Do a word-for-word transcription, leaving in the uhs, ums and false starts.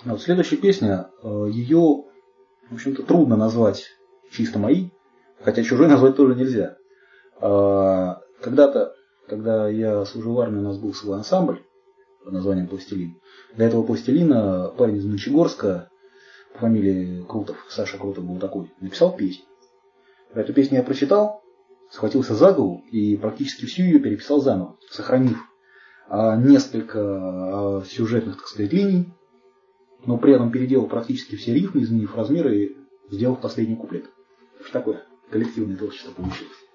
Вот следующая песня, ее, в общем-то, трудно назвать чисто моей, хотя чужой назвать тоже нельзя. Когда-то, когда я служил в армии, у нас был свой ансамбль под названием «Пластилин». Для этого «Пластилина» парень из Мончегорска, по фамилии Крутов, Саша Крутов был такой, написал песню. Эту песню я прочитал, схватился за голову и практически всю ее переписал заново, сохранив несколько сюжетных, так сказать, линий, но при этом переделал практически все рифмы, изменив размеры и сделав последний куплет. Что такое коллективное творчество получилось.